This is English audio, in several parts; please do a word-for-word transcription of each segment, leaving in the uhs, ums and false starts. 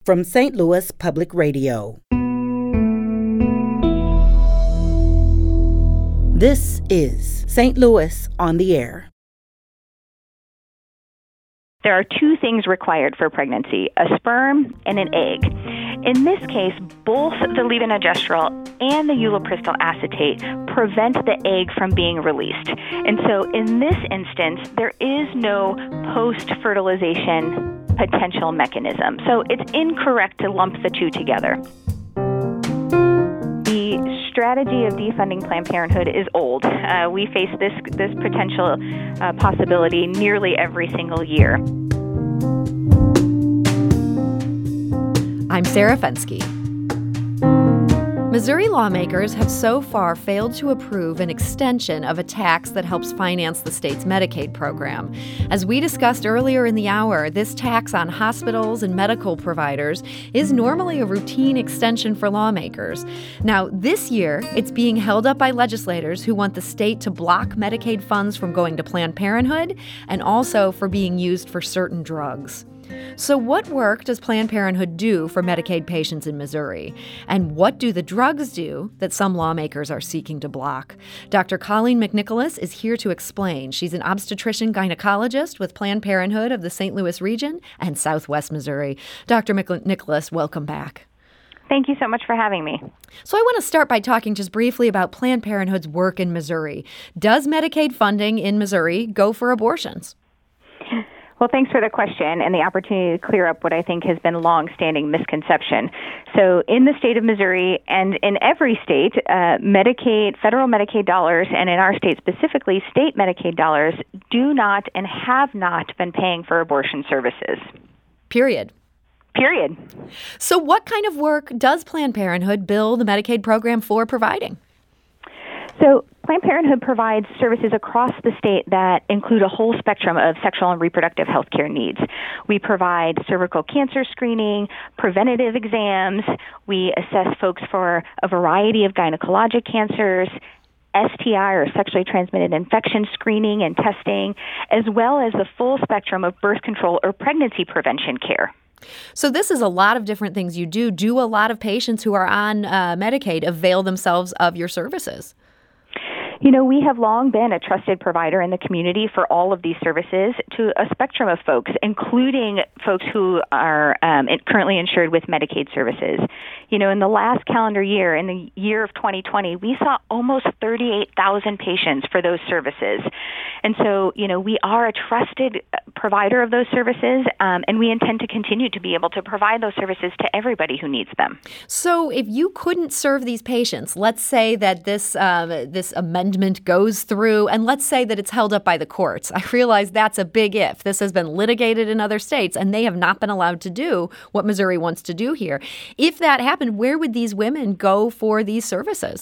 from Saint Louis Public Radio. This is Saint Louis on the Air. There are two things required for pregnancy, a sperm and an egg. In this case, both the levonorgestrel and the ulipristal acetate prevent the egg from being released. And so in this instance, there is no post-fertilization potential mechanism. So it's incorrect to lump the two together. The strategy of defunding Planned Parenthood is old. Uh, we face this this potential uh, possibility nearly every single year. I'm Sarah Fenske. Missouri lawmakers have so far failed to approve an extension of a tax that helps finance the state's Medicaid program. As we discussed earlier in the hour, this tax on hospitals and medical providers is normally a routine extension for lawmakers. Now, this year, it's being held up by legislators who want the state to block Medicaid funds from going to Planned Parenthood and also for being used for certain drugs. So what work does Planned Parenthood do for Medicaid patients in Missouri? And what do the drugs do that some lawmakers are seeking to block? Doctor Colleen McNicholas is here to explain. She's an obstetrician gynecologist with Planned Parenthood of the Saint Louis region and Southwest Missouri. Doctor McNicholas, welcome back. Thank you so much for having me. So I want to start by talking just briefly about Planned Parenthood's work in Missouri. Does Medicaid funding in Missouri go for abortions? Well, thanks for the question and the opportunity to clear up what I think has been a long-standing misconception. So in the state of Missouri and in every state, uh, Medicaid, federal Medicaid dollars, and in our state specifically, state Medicaid dollars do not and have not been paying for abortion services. Period. Period. So what kind of work does Planned Parenthood bill the Medicaid program for providing? So Planned Parenthood provides services across the state that include a whole spectrum of sexual and reproductive health care needs. We provide cervical cancer screening, preventative exams. We assess folks for a variety of gynecologic cancers, S T I or sexually transmitted infection screening and testing, as well as the full spectrum of birth control or pregnancy prevention care. So this is a lot of different things you do. Do a lot of patients who are on uh, Medicaid avail themselves of your services? You know, we have long been a trusted provider in the community for all of these services to a spectrum of folks, including folks who are um, currently insured with Medicaid services. You know, in the last calendar year, in the year of twenty twenty, we saw almost thirty-eight thousand patients for those services. And so, you know, we are a trusted provider of those services, um, and we intend to continue to be able to provide those services to everybody who needs them. So if you couldn't serve these patients, let's say that this uh, this amendment goes through, and let's say that it's held up by the courts. I realize that's a big if. This has been litigated in other states, and they have not been allowed to do what Missouri wants to do here. If that happened, where would these women go for these services?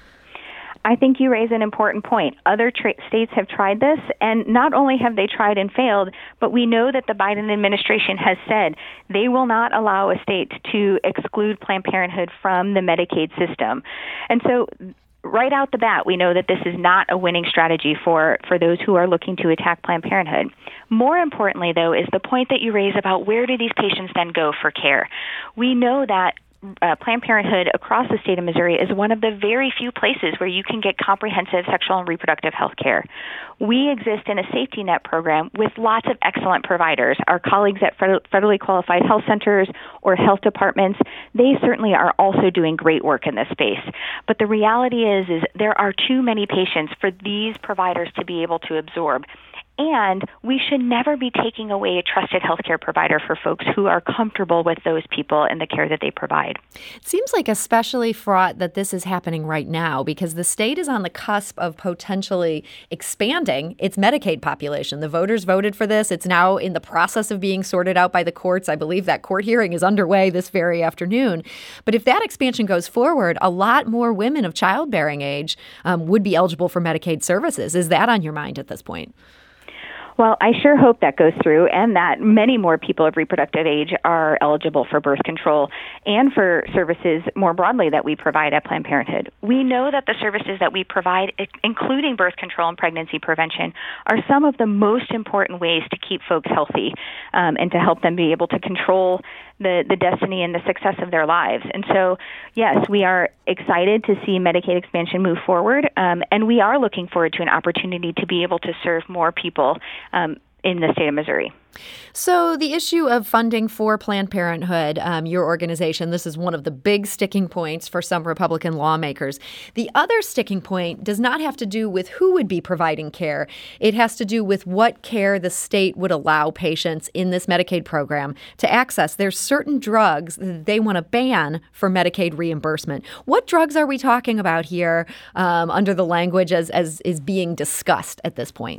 I think you raise an important point. Other tra- states have tried this, and not only have they tried and failed, but we know that the Biden administration has said they will not allow a state to exclude Planned Parenthood from the Medicaid system. And so right out the bat, we know that this is not a winning strategy for, for those who are looking to attack Planned Parenthood. More importantly, though, is the point that you raise about where do these patients then go for care. We know that Uh, Planned Parenthood across the state of Missouri is one of the very few places where you can get comprehensive sexual and reproductive health care. We exist in a safety net program with lots of excellent providers. Our colleagues at federally qualified health centers or health departments, they certainly are also doing great work in this space. But the reality is, is there are too many patients for these providers to be able to absorb. And we should never be taking away a trusted healthcare provider for folks who are comfortable with those people and the care that they provide. It seems like especially fraught that this is happening right now because the state is on the cusp of potentially expanding its Medicaid population. The voters voted for this. It's now in the process of being sorted out by the courts. I believe that court hearing is underway this very afternoon. But if that expansion goes forward, a lot more women of childbearing age um, would be eligible for Medicaid services. Is that on your mind at this point? Well, I sure hope that goes through and that many more people of reproductive age are eligible for birth control and for services more broadly that we provide at Planned Parenthood. We know that the services that we provide, including birth control and pregnancy prevention, are some of the most important ways to keep folks healthy um, and to help them be able to control the, the destiny and the success of their lives. And so, yes, we are excited to see Medicaid expansion move forward, um, and we are looking forward to an opportunity to be able to serve more people um, in the state of Missouri. So the issue of funding for Planned Parenthood, um, your organization, this is one of the big sticking points for some Republican lawmakers. The other sticking point does not have to do with who would be providing care. It has to do with what care the state would allow patients in this Medicaid program to access. There's certain drugs that they want to ban for Medicaid reimbursement. What drugs are we talking about here um, under the language as, as is being discussed at this point?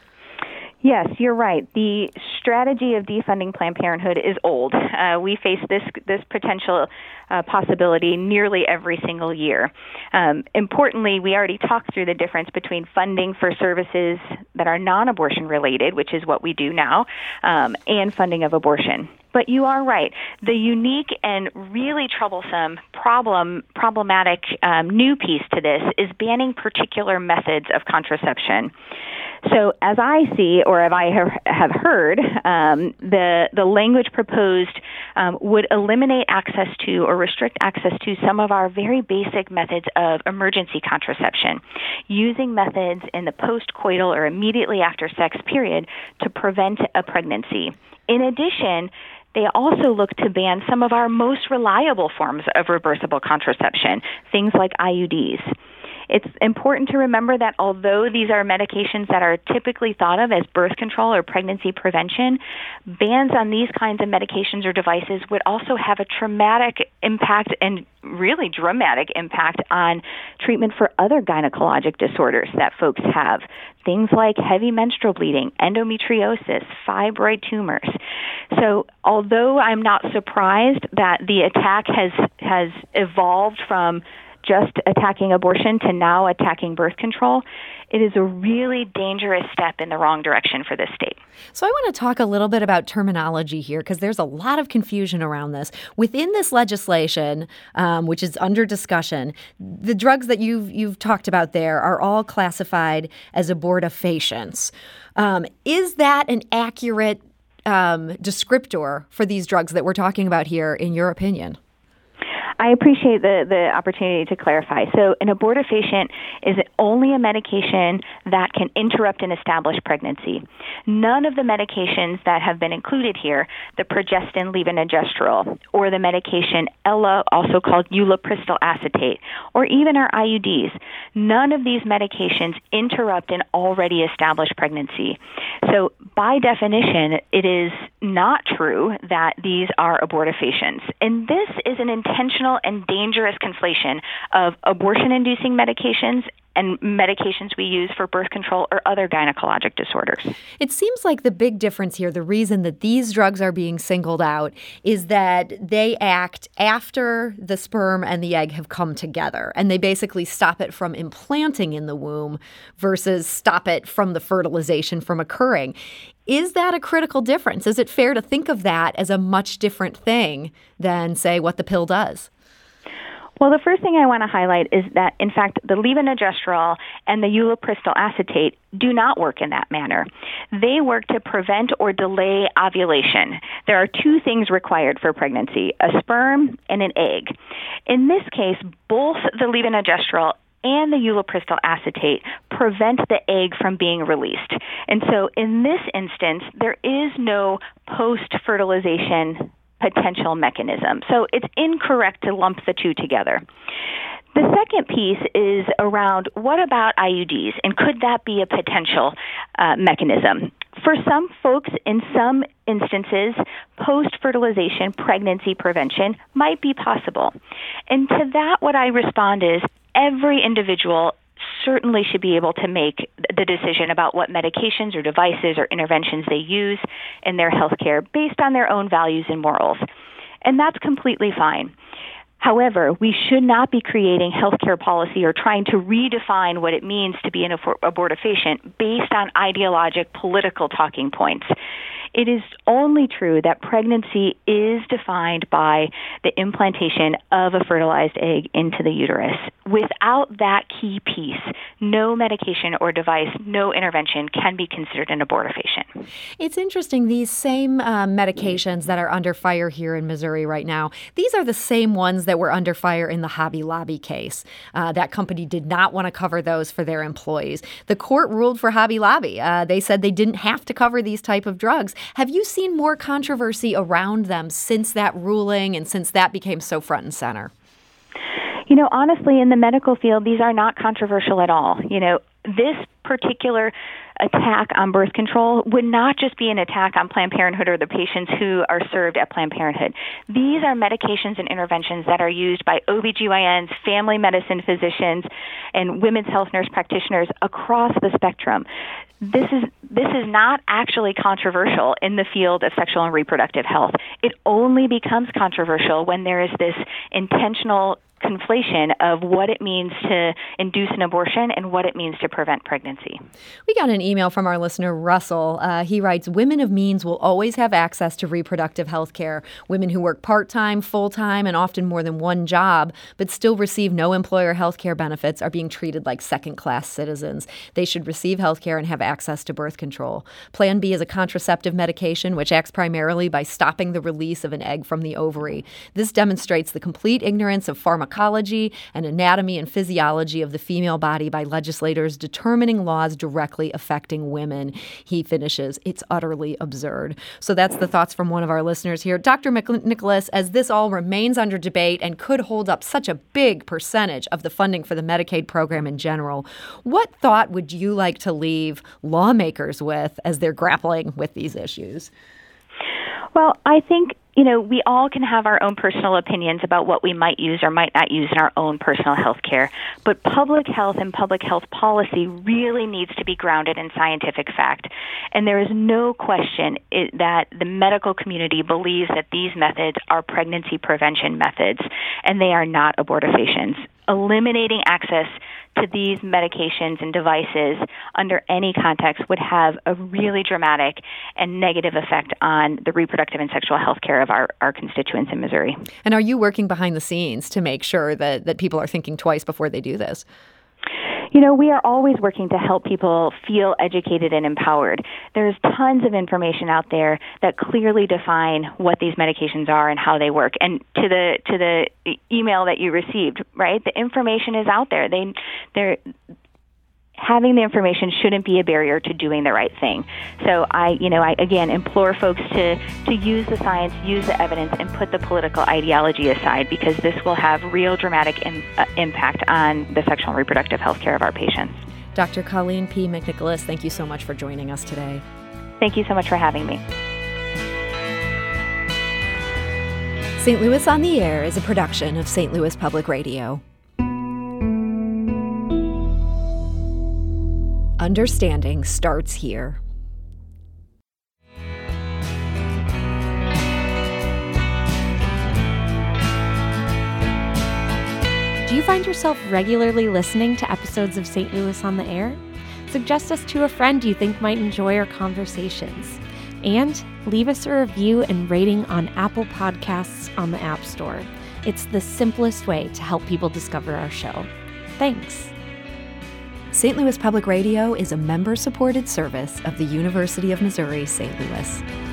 Yes, you're right. The strategy of defunding Planned Parenthood is old. Uh, we face this this potential uh, possibility nearly every single year. Um, importantly, we already talked through the difference between funding for services that are non-abortion related, which is what we do now, um, and funding of abortion. But you are right. The unique and really troublesome problem, problematic um, new piece to this is banning particular methods of contraception. So as I see, or as I have heard, um, the, the language proposed um, would eliminate access to or restrict access to some of our very basic methods of emergency contraception, using methods in the postcoital or immediately after sex period to prevent a pregnancy. In addition, they also look to ban some of our most reliable forms of reversible contraception, things like I U Ds. It's important to remember that although these are medications that are typically thought of as birth control or pregnancy prevention, bans on these kinds of medications or devices would also have a traumatic impact and really dramatic impact on treatment for other gynecologic disorders that folks have. Things like heavy menstrual bleeding, endometriosis, fibroid tumors. So although I'm not surprised that the attack has, has evolved from just attacking abortion to now attacking birth control, it is a really dangerous step in the wrong direction for this state. So I want to talk a little bit about terminology here, because there's a lot of confusion around this. Within this legislation, um, which is under discussion, the drugs that you've you've talked about there are all classified as abortifacients. Um, is that an accurate um, descriptor for these drugs that we're talking about here, in your opinion? I appreciate the, the opportunity to clarify. So an abortifacient is only a medication that can interrupt an established pregnancy. None of the medications that have been included here, the progestin levonorgestrel, or the medication Ella, also called ulipristal acetate, or even our I U Ds, none of these medications interrupt an already established pregnancy. So by definition, it is not true that these are abortifacients. And this is an intentional and dangerous conflation of abortion-inducing medications and medications we use for birth control or other gynecologic disorders. It seems like the big difference here, the reason that these drugs are being singled out, is that they act after the sperm and the egg have come together, and they basically stop it from implanting in the womb versus stop it from the fertilization from occurring. Is that a critical difference? Is it fair to think of that as a much different thing than, say, what the pill does? Well, the first thing I want to highlight is that, in fact, the levonorgestrel and the ulipristal acetate do not work in that manner. They work to prevent or delay ovulation. There are two things required for pregnancy, a sperm and an egg. In this case, both the levonorgestrel and the ulipristal acetate prevent the egg from being released. And so in this instance, there is no post-fertilization potential mechanism. So it's incorrect to lump the two together. The second piece is around what about I U Ds, and could that be a potential uh, mechanism? For some folks, in some instances, post-fertilization pregnancy prevention might be possible. And to that, what I respond is every individual certainly should be able to make the decision about what medications or devices or interventions they use in their health care based on their own values and morals. And that's completely fine. However, we should not be creating healthcare policy or trying to redefine what it means to be an abortifacient based on ideologic political talking points. It is only true that pregnancy is defined by the implantation of a fertilized egg into the uterus. Without that key piece, no medication or device, no intervention can be considered an abortifacient. It's interesting, these same uh, medications that are under fire here in Missouri right now, these are the same ones that were under fire in the Hobby Lobby case. Uh, that company did not want to cover those for their employees. The court ruled for Hobby Lobby. Uh, they said they didn't have to cover these type of drugs. Have you seen more controversy around them since that ruling and since that became so front and center? You know, honestly, in the medical field, these are not controversial at all. You know, this particular attack on birth control would not just be an attack on Planned Parenthood or the patients who are served at Planned Parenthood. These are medications and interventions that are used by O B G Y Ns, family medicine physicians, and women's health nurse practitioners across the spectrum. This is this is not actually controversial in the field of sexual and reproductive health. It only becomes controversial when there is this intentional conflation of what it means to induce an abortion and what it means to prevent pregnancy. We got an email from our listener, Russell. Uh, he writes, women of means will always have access to reproductive health care. Women who work part-time, full-time, and often more than one job, but still receive no employer health care benefits are being treated like second-class citizens. They should receive health care and have access to birth control. Plan B is a contraceptive medication which acts primarily by stopping the release of an egg from the ovary. This demonstrates the complete ignorance of pharmacology and anatomy and physiology of the female body by legislators determining laws directly affecting women. He finishes, it's utterly absurd. So that's the thoughts from one of our listeners here. Doctor McNicholas, as this all remains under debate and could hold up such a big percentage of the funding for the Medicaid program in general, what thought would you like to leave lawmakers with as they're grappling with these issues? Well, I think, you know, we all can have our own personal opinions about what we might use or might not use in our own personal health care, but public health and public health policy really needs to be grounded in scientific fact. And there is no question it, that the medical community believes that these methods are pregnancy prevention methods, and they are not abortifacients. Eliminating access to these medications and devices under any context would have a really dramatic and negative effect on the reproductive and sexual health care of our, our constituents in Missouri. And are you working behind the scenes to make sure that, that people are thinking twice before they do this? You know, we are always working to help people feel educated and empowered. There's tons of information out there that clearly define what these medications are and how they work. And to the to the email that you received, right? The information is out there. They they're having the information shouldn't be a barrier to doing the right thing. So I, you know, I again implore folks to to use the science, use the evidence, and put the political ideology aside, because this will have real dramatic im- uh, impact on the sexual and reproductive health care of our patients. Doctor Colleen P. McNicholas, thank you so much for joining us today. Thank you so much for having me. Saint Louis on the Air is a production of Saint Louis Public Radio. Understanding starts here. Do you find yourself regularly listening to episodes of Saint Louis on the Air? Suggest us to a friend you think might enjoy our conversations. And leave us a review and rating on Apple Podcasts on the App Store. It's the simplest way to help people discover our show. Thanks. Saint Louis Public Radio is a member-supported service of the University of Missouri, Saint Louis.